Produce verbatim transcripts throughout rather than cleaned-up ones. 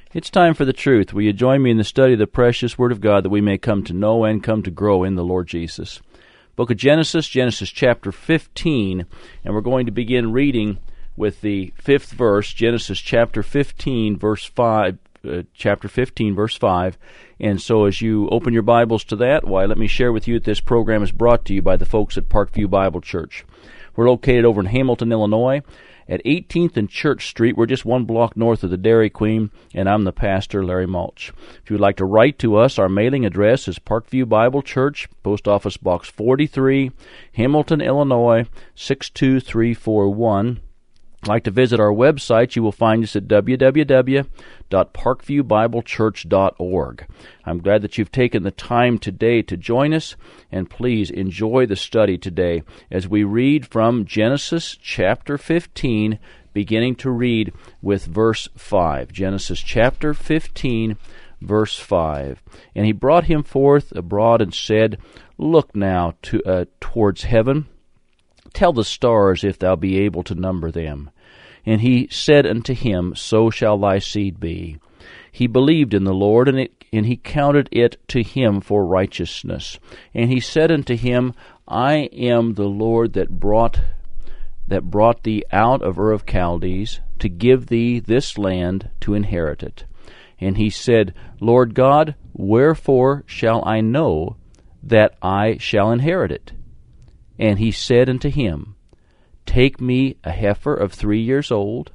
It's time for the truth. Will you join me in the study of the precious Word of God that we may come to know and come to grow in the Lord Jesus? Book of Genesis, Genesis chapter fifteen, and we're going to begin reading with the fifth verse, Genesis chapter fifteen, verse five, uh, chapter fifteen, verse five. And so as you open your Bibles to that, why, let me share with you that this program is brought to you by the folks at Parkview Bible Church. We're located over in Hamilton, Illinois, at eighteenth and Church Street. We're just one block north of the Dairy Queen, and I'm the pastor, Larry Mulch. If you would like to write to us, our mailing address is Parkview Bible Church, Post Office Box forty-three, Hamilton, Illinois, six two three four one. If you'd like to visit our website, you will find us at w w w dot parkview bible church dot org. I'm glad that you've taken the time today to join us, and please enjoy the study today as we read from Genesis chapter fifteen, beginning to read with verse five. Genesis chapter fifteen, verse five. And he brought him forth abroad and said, Look now to uh, towards heaven, tell the stars if thou be able to number them. And he said unto him, So shall thy seed be. He believed in the Lord, and, it, and he counted it to him for righteousness. And he said unto him, I am the Lord that brought that brought thee out of Ur of Chaldees, to give thee this land to inherit it. And he said, Lord God, wherefore shall I know that I shall inherit it? And he said unto him, Take me a heifer of three years old,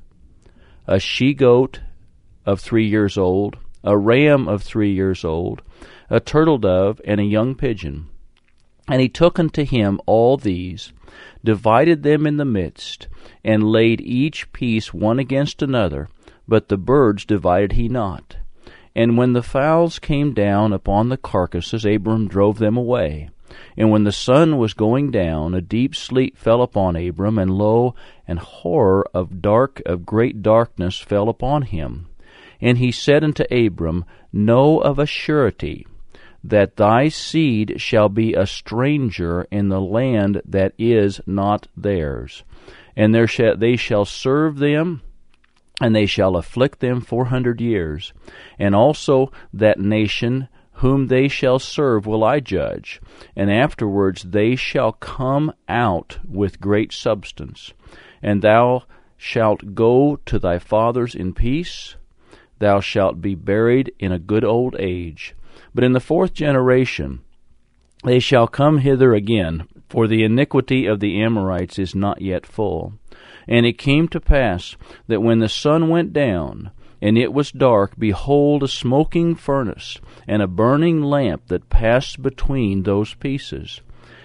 a she-goat of three years old, a ram of three years old, a turtle-dove, and a young pigeon. And he took unto him all these, divided them in the midst, and laid each piece one against another, but the birds divided he not. And when the fowls came down upon the carcasses, Abram drove them away. And when the sun was going down, a deep sleep fell upon Abram, and lo, an horror of dark of great darkness fell upon him. And he said unto Abram, Know of a surety that thy seed shall be a stranger in the land that is not theirs, and there shall, they shall serve them, and they shall afflict them four hundred years. And also that nation whom they shall serve will I judge, and afterwards they shall come out with great substance. And thou shalt go to thy fathers in peace, thou shalt be buried in a good old age. But in the fourth generation they shall come hither again, for the iniquity of the Amorites is not yet full. And it came to pass that when the sun went down, and it was dark, behold, a smoking furnace, and a burning lamp that passed between those pieces.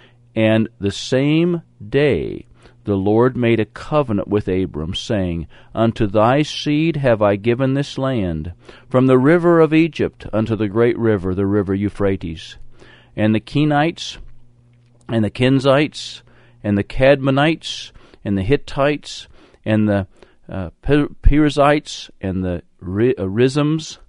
And the same day the Lord made a covenant with Abram, saying, Unto thy seed have I given this land, from the river of Egypt unto the great river, the river Euphrates. And the Kenites, and the Kenzites, and the Cadmonites, and the Hittites, and the uh, Perizzites, and the Rizms,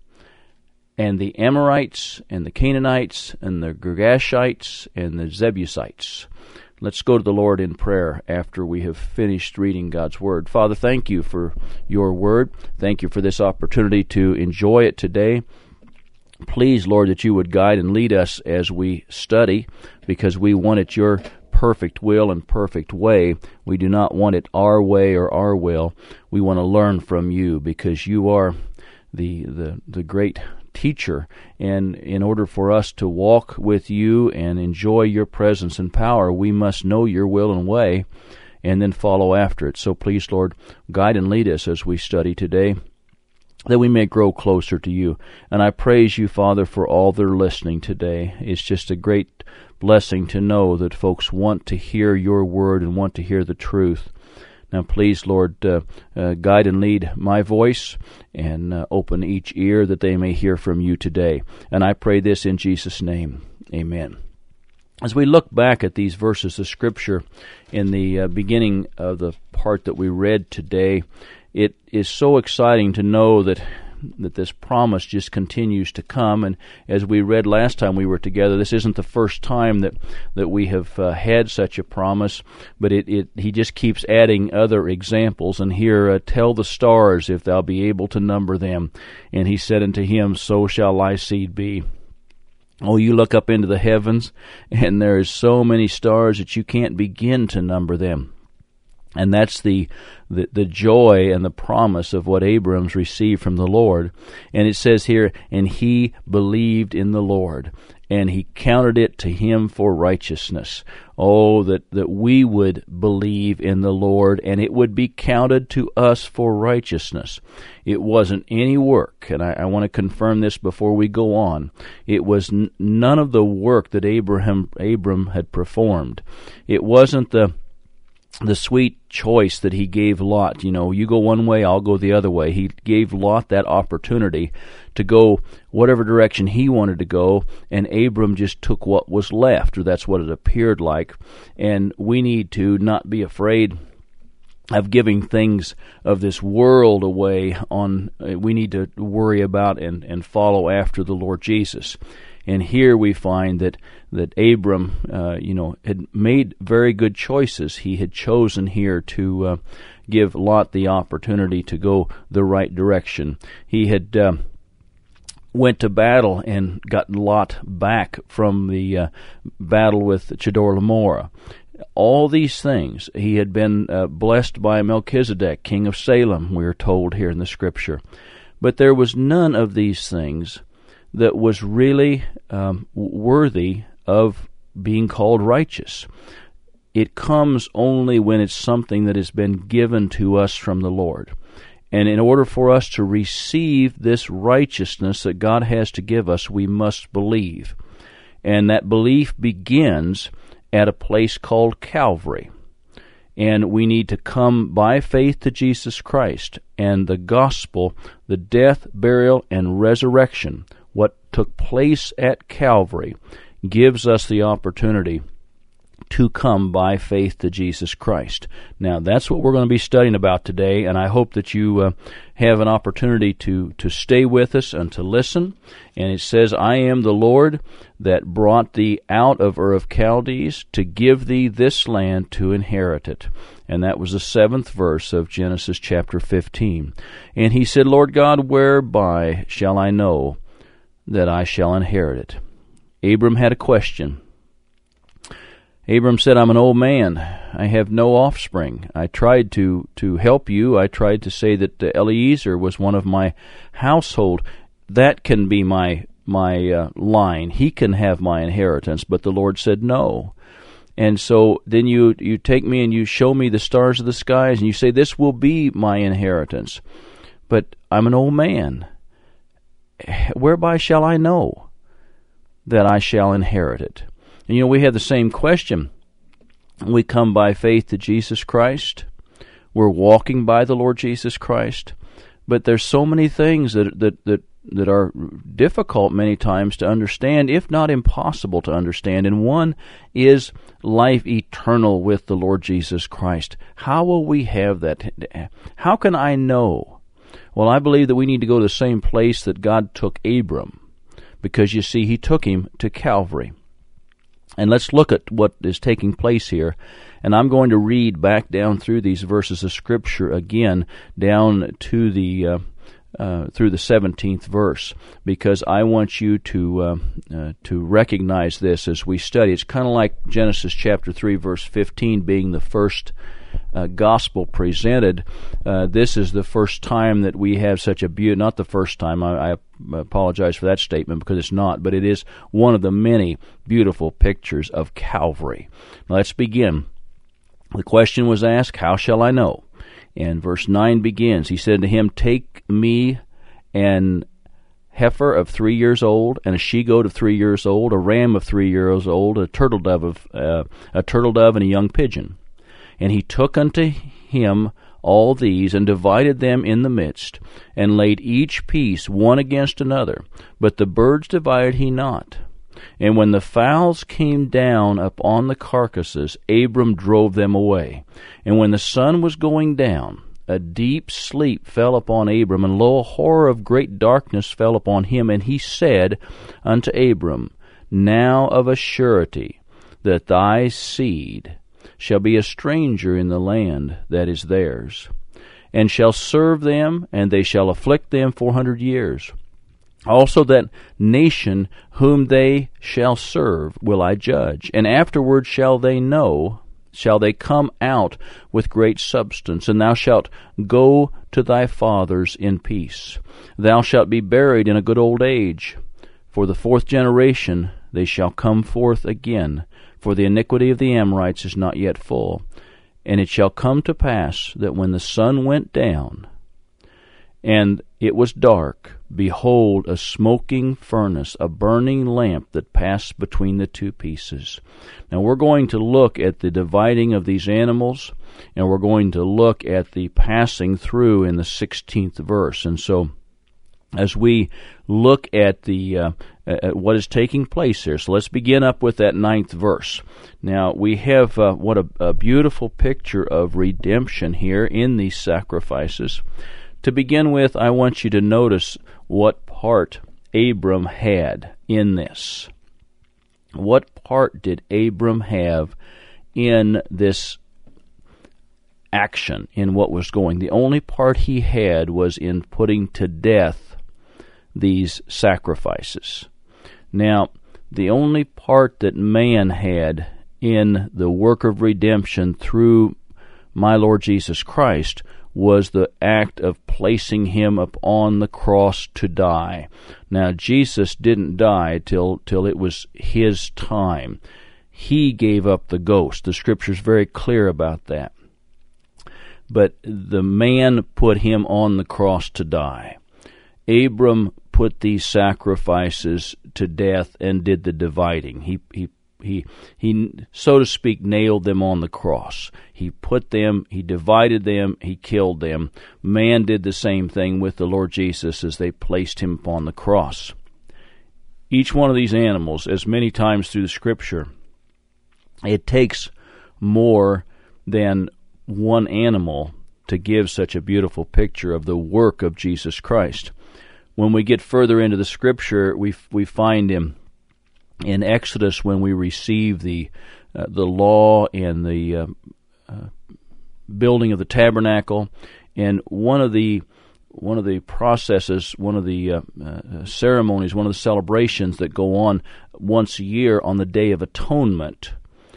and the Amorites, and the Canaanites, and the Girgashites, and the Jebusites. Let's go to the Lord in prayer after we have finished reading God's Word. Father, thank you for your Word. Thank you for this opportunity to enjoy it today. Please, Lord, that you would guide and lead us as we study, because we want it your perfect will and perfect way. We do not want it our way or our will. We want to learn from you, because you are the the, the great teacher, and in order for us to walk with you and enjoy your presence and power, we must know your will and way and then follow after it. So please, Lord, guide and lead us as we study today, that we may grow closer to you. And I praise you, Father, for all that are listening today. It's just a great blessing to know that folks want to hear your word and want to hear the truth. Now, please, Lord, uh, uh, guide and lead my voice, and uh, open each ear that they may hear from you today. And I pray this in Jesus' name. Amen. As we look back at these verses of Scripture in the uh, beginning of the part that we read today, it is so exciting to know that that this promise just continues to come. And as we read last time we were together, this isn't the first time that that we have uh, had such a promise, but it, it he just keeps adding other examples. And here, uh, tell the stars if thou be able to number them. And he said unto him, so shall thy seed be. Oh, you look up into the heavens, and there is so many stars that you can't begin to number them. And that's the, the the joy and the promise of what Abram's received from the Lord. And it says here, and he believed in the Lord, and he counted it to him for righteousness. Oh, that, that we would believe in the Lord, and it would be counted to us for righteousness. It wasn't any work, and I, I want to confirm this before we go on. It was n- none of the work that Abraham Abram had performed. It wasn't the the sweet choice that he gave Lot. You know, you go one way, I'll go the other way. He gave Lot that opportunity to go whatever direction he wanted to go, and Abram just took what was left, or that's what it appeared like. And we need to not be afraid of giving things of this world away. On we need to worry about and, and follow after the Lord Jesus. And here we find that that Abram, uh, you know, had made very good choices. He had chosen here to uh, give Lot the opportunity to go the right direction. He had uh, went to battle and got Lot back from the uh, battle with Chedorlaomer. All these things, he had been uh, blessed by Melchizedek, king of Salem, we are told here in the Scripture. But there was none of these things that was really um, worthy of being called righteous. It comes only when it's something that has been given to us from the Lord. And in order for us to receive this righteousness that God has to give us, we must believe. And that belief begins at a place called Calvary. And we need to come by faith to Jesus Christ and the gospel, the death, burial, and resurrection. What took place at Calvary gives us the opportunity to come by faith to Jesus Christ. Now, that's what we're going to be studying about today, and I hope that you uh, have an opportunity to, to stay with us and to listen. And it says, I am the Lord that brought thee out of Ur of Chaldees to give thee this land to inherit it. And that was the seventh verse of Genesis chapter fifteen. And he said, Lord God, whereby shall I know that I shall inherit it? Abram had a question. Abram said, I'm an old man. I have no offspring. I tried to, to help you. I tried to say that Eliezer was one of my household. That can be my my uh, line. He can have my inheritance. But the Lord said no. And so then you, you take me and you show me the stars of the skies, and you say, this will be my inheritance. But I'm an old man. Whereby shall I know that I shall inherit it? And you know, we have the same question. We come by faith to Jesus Christ. We're walking by the Lord Jesus Christ. But there's so many things that that that, that are difficult many times to understand, if not impossible to understand. And one is life eternal with the Lord Jesus Christ. How will we have that? How can I know? Well, I believe that we need to go to the same place that God took Abram, because you see, he took him to Calvary. And let's look at what is taking place here. And I'm going to read back down through these verses of Scripture again, down to the uh, uh, through the seventeenth verse, because I want you to uh, uh, to recognize this as we study. It's kind of like Genesis chapter three, verse fifteen, being the first Uh, gospel presented. Uh, this is the first time that we have such a beauty. Not the first time. I, I apologize for that statement, because it's not. But it is one of the many beautiful pictures of Calvary. Now let's begin. The question was asked, how shall I know? And verse nine begins. He said to him, take me an heifer of three years old, and a she-goat of three years old, a ram of three years old, a turtle dove of uh, a turtle dove, and a young pigeon. And he took unto him all these, and divided them in the midst, and laid each piece one against another. But the birds divided he not. And when the fowls came down upon the carcasses, Abram drove them away. And when the sun was going down, a deep sleep fell upon Abram, and lo, a horror of great darkness fell upon him. And he said unto Abram, Now of a surety that thy seed shall be a stranger in the land that is theirs, and shall serve them, and they shall afflict them four hundred years. Also that nation whom they shall serve will I judge, and afterward shall they know, shall they come out with great substance, and thou shalt go to thy fathers in peace. Thou shalt be buried in a good old age. For the fourth generation they shall come forth again, for the iniquity of the Amorites is not yet full. And it shall come to pass that when the sun went down, and it was dark, behold, a smoking furnace, a burning lamp that passed between the two pieces. Now we're going to look at the dividing of these animals, and we're going to look at the passing through in the sixteenth verse. And so as we look at the uh, at what is taking place here, so let's begin up with that ninth verse. Now we have uh, what a, a beautiful picture of redemption here in these sacrifices. To begin with, I want you to notice what part Abram had in this. What part did Abram have in this action, in what was going? The only part he had was in putting to death these sacrifices. Now, the only part that man had in the work of redemption through my Lord Jesus Christ was the act of placing him upon the cross to die. Now, Jesus didn't die till till it was his time. He gave up the ghost. The Scripture's very clear about that. But the man put him on the cross to die. Abram put these sacrifices to death and did the dividing. He he He, he, so to speak, nailed them on the cross. He put them, he divided them, he killed them. Man did the same thing with the Lord Jesus as they placed him upon the cross. Each one of these animals, as many times through the Scripture, it takes more than one animal to give such a beautiful picture of the work of Jesus Christ. When we get further into the Scripture, we we find him in Exodus when we receive the uh, the law and the uh, uh, building of the tabernacle, and one of the one of the processes, one of the uh, uh, ceremonies, one of the celebrations that go on once a year on the Day of Atonement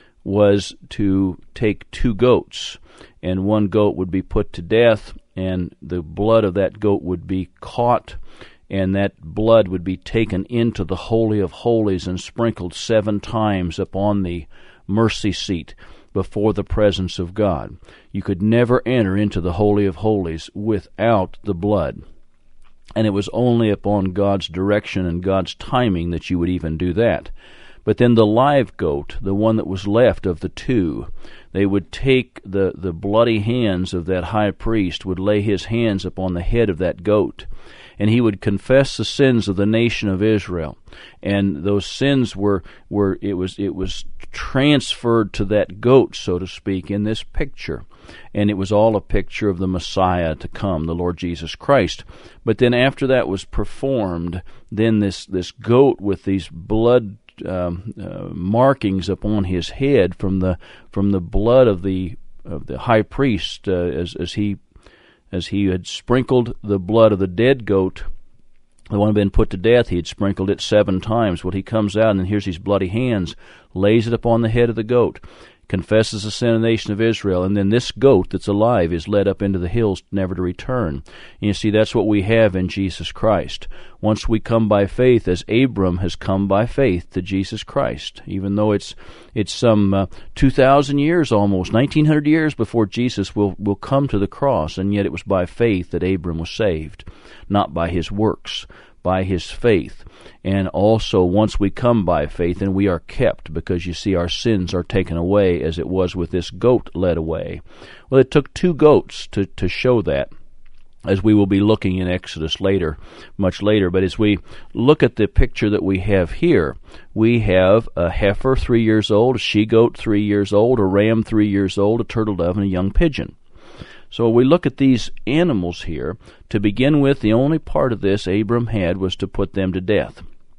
was to take two goats, and one goat would be put to death, and the blood of that goat would be caught, and that blood would be taken into the Holy of Holies and sprinkled seven times upon the mercy seat before the presence of God. You could never enter into the Holy of Holies without the blood. And it was only upon God's direction and God's timing that you would even do that. But then the live goat, the one that was left of the two, they would take the, the bloody hands of that high priest, would lay his hands upon the head of that goat, and he would confess the sins of the nation of Israel. And those sins were, were it was it was transferred to that goat, so to speak, in this picture. And it was all a picture of the Messiah to come, the Lord Jesus Christ. But then after that was performed, then this, this goat with these blood um, uh, markings upon his head from the from the blood of the of the high priest, uh, as as he as he had sprinkled the blood of the dead goat, the one who had been put to death, he had sprinkled it seven times. Well, he comes out, and here's these bloody hands, lays it upon the head of the goat, confesses the sin of the nation of Israel, and then this goat that's alive is led up into the hills never to return. And you see, that's what we have in Jesus Christ. Once we come by faith, as Abram has come by faith to Jesus Christ, even though it's it's some uh, two thousand years almost, nineteen hundred years before Jesus will, will come to the cross, and yet it was by faith that Abram was saved, not by his works, by his faith. And also, once we come by faith, and we are kept, because you see, our sins are taken away, as it was with this goat led away. Well, it took two goats to, to show that, as we will be looking in Exodus later, much later. But as we look at the picture that we have here, we have a heifer three years old, a she-goat three years old, a ram three years old, a turtle dove, and a young pigeon. So we look at these animals here. To begin with, the only part of this Abram had was to put them to death,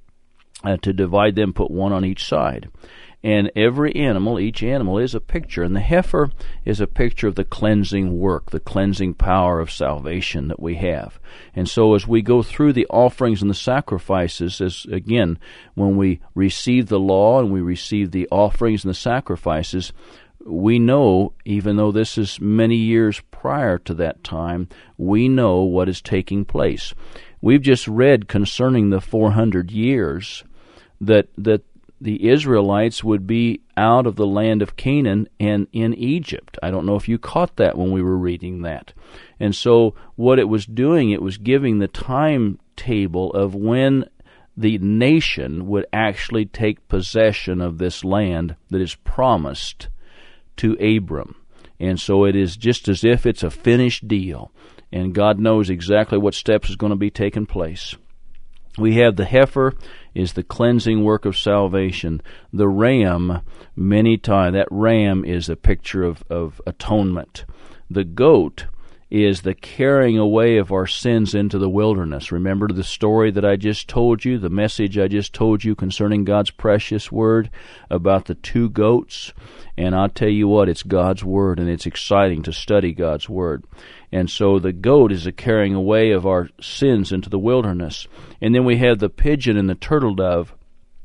uh, to divide them, put one on each side. And every animal, each animal is a picture. And the heifer is a picture of the cleansing work, the cleansing power of salvation that we have. And so as we go through the offerings and the sacrifices, as again, when we receive the law and we receive the offerings and the sacrifices, we know, even though this is many years prior to that time, we know what is taking place. We've just read concerning the four hundred years that that the Israelites would be out of the land of Canaan and in Egypt. I don't know if you caught that when we were reading that. And so what it was doing, it was giving the timetable of when the nation would actually take possession of this land that is promised to Abram. And so it is just as if it's a finished deal, and God knows exactly what steps is going to be taking place. We have the heifer is the cleansing work of salvation. The ram, many times, that ram is a picture of, of atonement. The goat is the carrying away of our sins into the wilderness. Remember the story that I just told you, the message I just told you concerning God's precious word about the two goats? And I'll tell you what, it's God's word, and it's exciting to study God's word. And so the goat is a carrying away of our sins into the wilderness. And then we have the pigeon and the turtle dove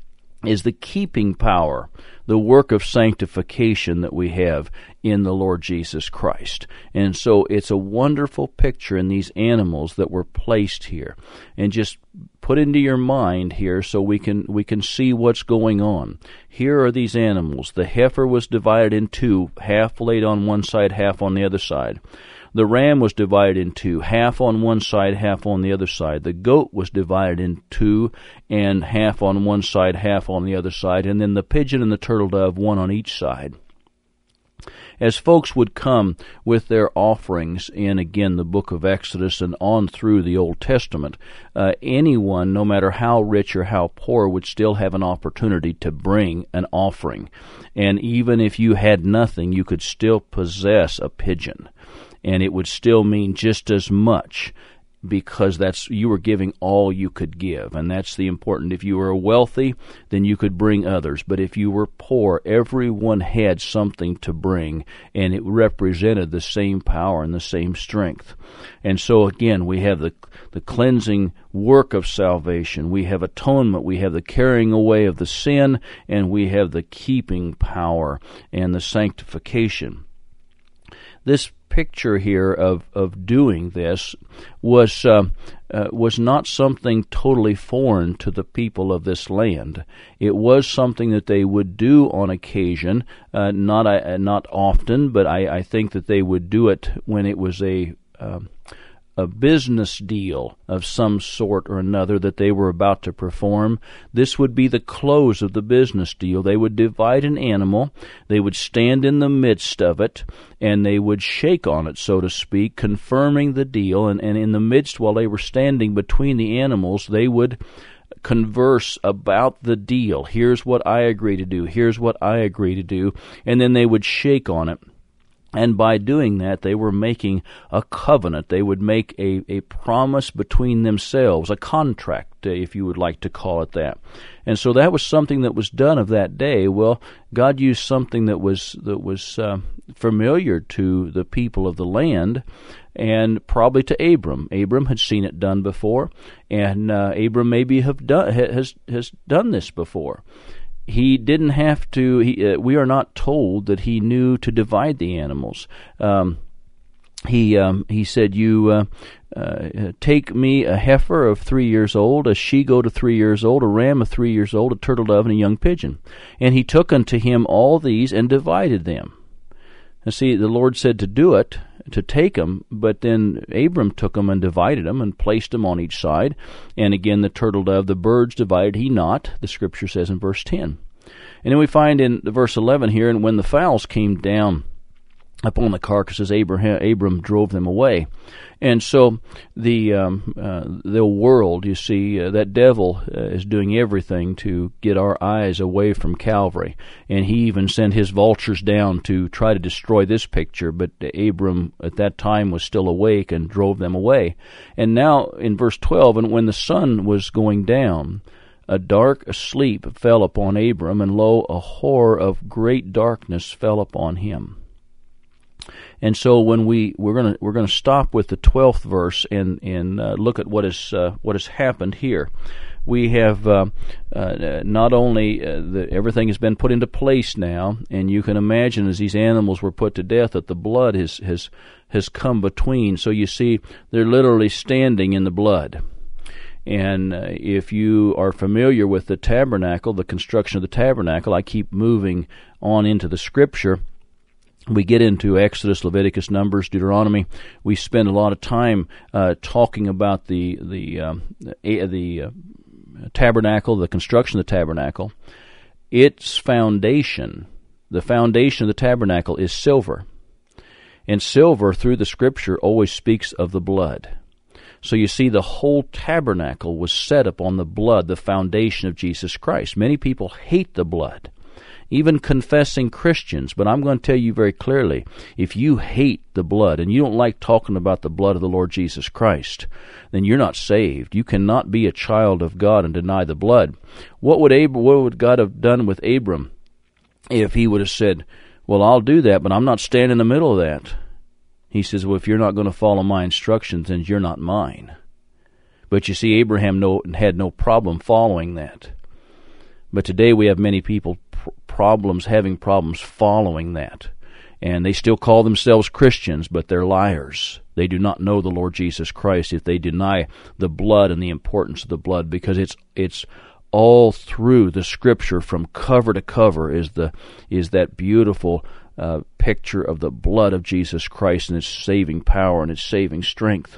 is the keeping power, the work of sanctification that we have in the Lord Jesus Christ. And so it's a wonderful picture in these animals that were placed here. And just put into your mind here so we can we can see what's going on. Here are these animals. The heifer was divided in two, half laid on one side, half on the other side. The ram was divided in two, half on one side, half on the other side. The goat was divided in two, and half on one side, half on the other side. And then the pigeon and the turtle dove, one on each side. As folks would come with their offerings in, again, the book of Exodus and on through the Old Testament, uh, anyone, no matter how rich or how poor, would still have an opportunity to bring an offering. And even if you had nothing, you could still possess a pigeon. And it would still mean just as much, because that's you were giving all you could give. And that's the important. If you were wealthy, then you could bring others. But if you were poor, everyone had something to bring, and it represented the same power and the same strength. And so again, we have the the cleansing work of salvation. We have atonement. We have the carrying away of the sin, and we have the keeping power and the sanctification. This picture here of, of doing this was uh, uh, was not something totally foreign to the people of this land. It was something that they would do on occasion, uh, not uh, not often, but I, I think that they would do it when it was a uh, a business deal of some sort or another that they were about to perform. This would be the close of the business deal. They would divide an animal, they would stand in the midst of it, and they would shake on it, so to speak, confirming the deal. And, and in the midst, while they were standing between the animals, they would converse about the deal. Here's what I agree to do. Here's what I agree to do. And then they would shake on it. And by doing that, they were making a covenant. They would make a, a promise between themselves, a contract, if you would like to call it that. And so that was something that was done of that day. Well, God used something that was that was uh, familiar to the people of the land, and probably to Abram. Abram had seen it done before, and uh, Abram maybe have done has has done this before. He didn't have to, he, uh, we are not told that he knew to divide the animals. Um, he um, he said, you uh, uh, take me a heifer of three years old, a she-goat of three years old, a ram of three years old, a turtle dove, and a young pigeon. And he took unto him all these and divided them. Now see, the Lord said to do it, to take them, but then Abram took them and divided them and placed them on each side. And again, the turtle dove, the birds divided he not, the Scripture says in verse ten. And then we find in verse eleven here, and when the fowls came down upon the carcasses, Abraham, Abram drove them away. And so the um, uh, the world, you see, uh, that devil uh, is doing everything to get our eyes away from Calvary. And he even sent his vultures down to try to destroy this picture, but Abram at that time was still awake and drove them away. And now in verse twelve, and when the sun was going down, a dark sleep fell upon Abram, and lo, a horror of great darkness fell upon him. And so when we we're going to we're going to stop with the twelfth verse and and uh, look at what is uh, what has happened here. We have uh, uh, not only uh, the, everything has been put into place now, and you can imagine as these animals were put to death that the blood has has has come between. So you see, they're literally standing in the blood. And uh, if you are familiar with the tabernacle, the construction of the tabernacle, I keep moving on into the Scripture. We get into Exodus, Leviticus, Numbers, Deuteronomy. We spend a lot of time uh, talking about the the um, the, the uh, tabernacle, the construction of the tabernacle. Its foundation, the foundation of the tabernacle, is silver, and silver through the Scripture always speaks of the blood. So you see, the whole tabernacle was set upon the blood, the foundation of Jesus Christ. Many people hate the blood, even confessing Christians, but I'm going to tell you very clearly, if you hate the blood and you don't like talking about the blood of the Lord Jesus Christ, then you're not saved. You cannot be a child of God and deny the blood. What would Ab- what would God have done with Abram if he would have said, well, I'll do that, but I'm not standing in the middle of that? He says, well, if you're not going to follow my instructions, then you're not mine. But you see, Abraham no, had no problem following that. But today we have many people pr- problems, having problems following that. And they still call themselves Christians, but they're liars. They do not know the Lord Jesus Christ if they deny the blood and the importance of the blood, because it's it's all through the Scripture from cover to cover is the is that beautiful uh, picture of the blood of Jesus Christ and its saving power and its saving strength.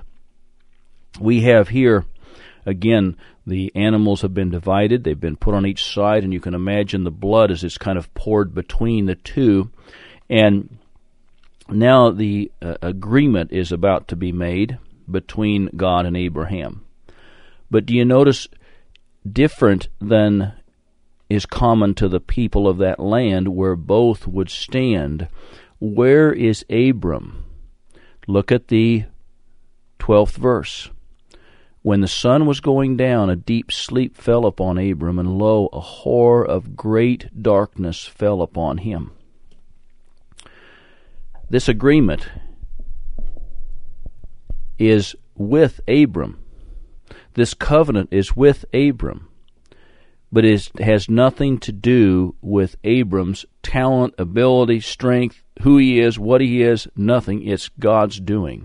We have here, again, the animals have been divided. They've been put on each side, and you can imagine the blood as it's kind of poured between the two. And now the uh, agreement is about to be made between God and Abraham. But do you notice, different than is common to the people of that land where both would stand, where is Abram? Look at the twelfth verse. When the sun was going down, a deep sleep fell upon Abram, and lo, a horror of great darkness fell upon him. This agreement is with Abram. This covenant is with Abram, but it has nothing to do with Abram's talent, ability, strength, who he is, what he is, nothing. It's God's doing.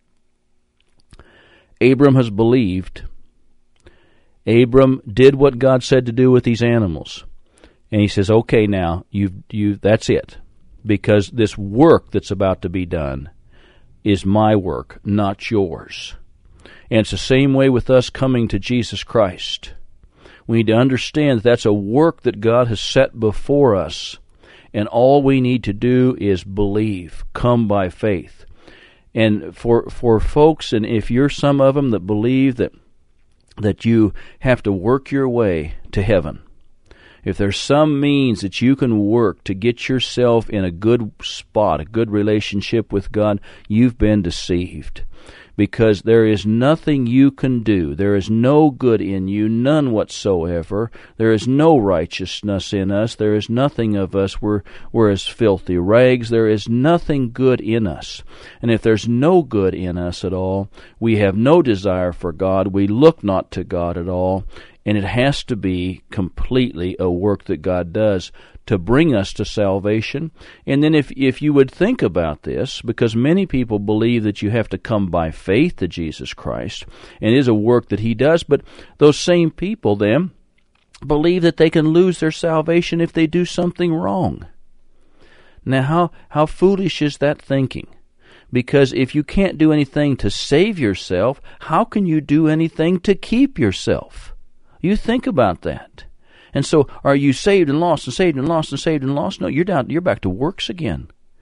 Abram has believed. Abram did what God said to do with these animals. And he says, okay, now, you you that's it. Because this work that's about to be done is my work, not yours. And it's the same way with us coming to Jesus Christ. We need to understand that that's a work that God has set before us. And all we need to do is believe, come by faith. And for for folks, and if you're some of them that believe that that you have to work your way to heaven, if there's some means that you can work to get yourself in a good spot, a good relationship with God, you've been deceived. Because there is nothing you can do. There is no good in you, none whatsoever. There is no righteousness in us. There is nothing of us. We're, we're as filthy rags. There is nothing good in us. And if there's no good in us at all, we have no desire for God. We look not to God at all. And it has to be completely a work that God does to bring us to salvation. And then if if you would think about this, because many people believe that you have to come by faith to Jesus Christ, and it is a work that He does, but those same people then believe that they can lose their salvation if they do something wrong. Now, how, how foolish is that thinking? Because if you can't do anything to save yourself, how can you do anything to keep yourself? You think about that. And so, are you saved and lost and saved and lost and saved and lost? No, you're down. You're back to works again.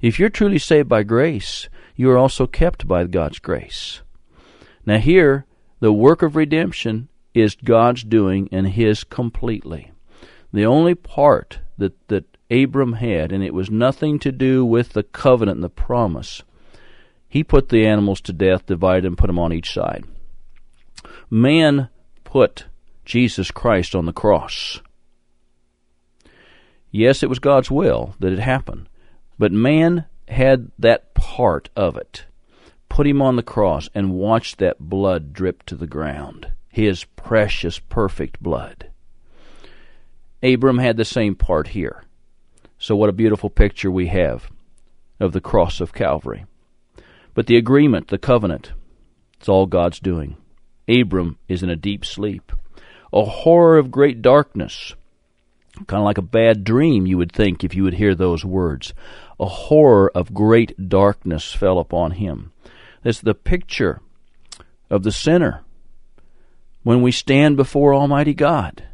If you're truly saved by grace, you are also kept by God's grace. Now here, the work of redemption is God's doing and His completely. The only part that, that Abram had, and it was nothing to do with the covenant and the promise, he put the animals to death, divided and put them on each side. Man put Jesus Christ on the cross. Yes, it was God's will that it happened, but man had that part of it. Put him on the cross and watched that blood drip to the ground, his precious, perfect blood. Abram had the same part here. So what a beautiful picture we have of the cross of Calvary. But the agreement, the covenant, it's all God's doing. Abram is in a deep sleep. A horror of great darkness, kind of like a bad dream, you would think, if you would hear those words. A horror of great darkness fell upon him. That's the picture of the sinner when we stand before Almighty God.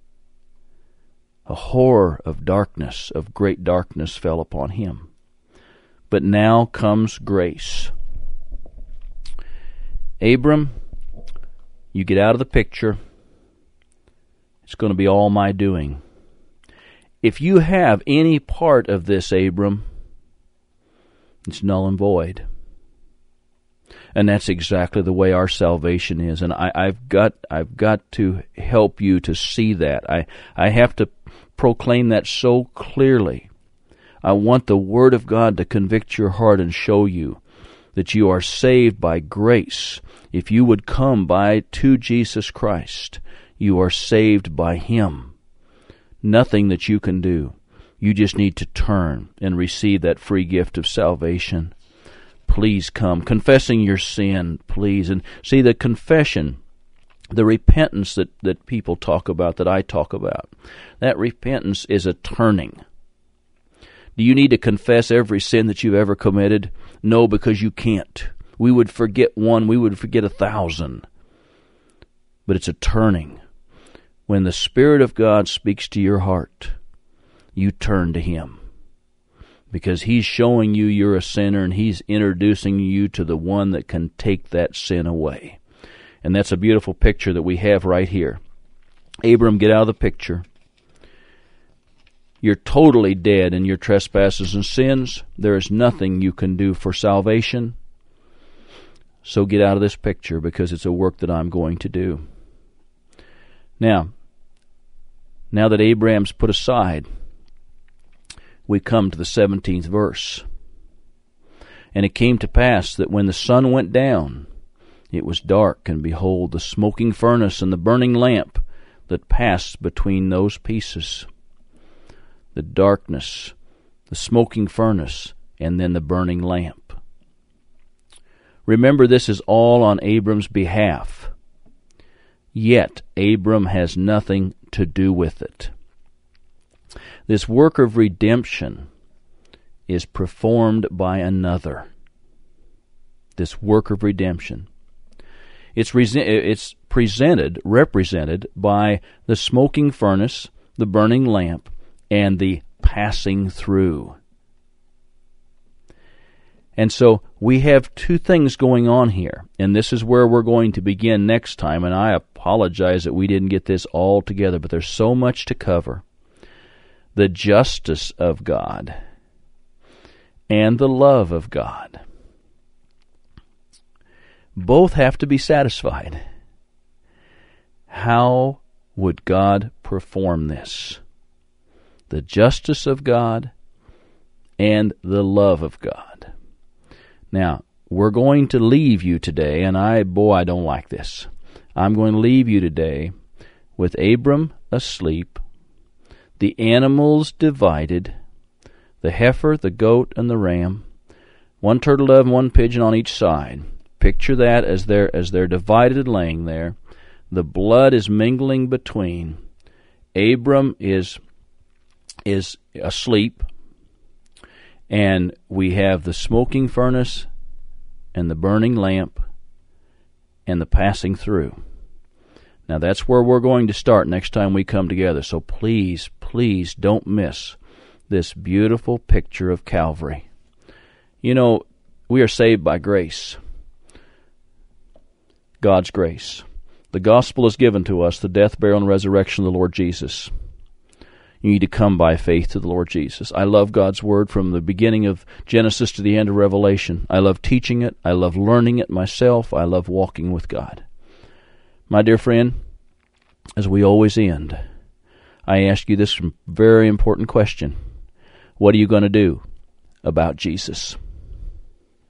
A horror of darkness, of great darkness fell upon him. But now comes grace. Abram, you get out of the picture. It's going to be all my doing. If you have any part of this, Abram, it's null and void. And that's exactly the way our salvation is. And I, I've got I've got to help you to see that. I, I have to proclaim that so clearly. I want the Word of God to convict your heart and show you that you are saved by grace. If you would come by to Jesus Christ, you are saved by Him. Nothing that you can do. You just need to turn and receive that free gift of salvation. Please come, confessing your sin, please. And see, the confession, the repentance that, that people talk about, that I talk about, that repentance is a turning. Do you need to confess every sin that you've ever committed? No, because you can't. We would forget one, we would forget a thousand. But it's a turning. When the Spirit of God speaks to your heart, you turn to Him. Because He's showing you you're a sinner, and He's introducing you to the one that can take that sin away. And that's a beautiful picture that we have right here. Abram, get out of the picture. You're totally dead in your trespasses and sins. There is nothing you can do for salvation. So get out of this picture, because it's a work that I'm going to do. Now, now that Abraham's put aside, we come to the seventeenth verse. And it came to pass that when the sun went down, it was dark, and behold, the smoking furnace and the burning lamp that passed between those pieces. The darkness, the smoking furnace, and then the burning lamp. Remember, this is all on Abram's behalf. Yet, Abram has nothing to do with it. This work of redemption is performed by another. This work of redemption. It's, re- it's presented, represented by the smoking furnace, the burning lamp, and the passing through. And so we have two things going on here, and this is where we're going to begin next time, and I apologize that we didn't get this all together, but there's so much to cover. The justice of God and the love of God. Both have to be satisfied. How would God perform this? The justice of God and the love of God. Now, we're going to leave you today, and I, boy, I don't like this. I'm going to leave you today with Abram asleep, the animals divided, the heifer, the goat, and the ram, one turtle dove and one pigeon on each side. Picture that as they're, as they're divided and laying there. The blood is mingling between. Abram is, is asleep, and we have the smoking furnace and the burning lamp and the passing through. Now that's where we're going to start next time we come together. So please, please don't miss this beautiful picture of Calvary. You know, we are saved by grace. God's grace. The gospel is given to us, the death, burial, and resurrection of the Lord Jesus. You need to come by faith to the Lord Jesus. I love God's Word from the beginning of Genesis to the end of Revelation. I love teaching it. I love learning it myself. I love walking with God. My dear friend, as we always end, I ask you this very important question. What are you going to do about Jesus?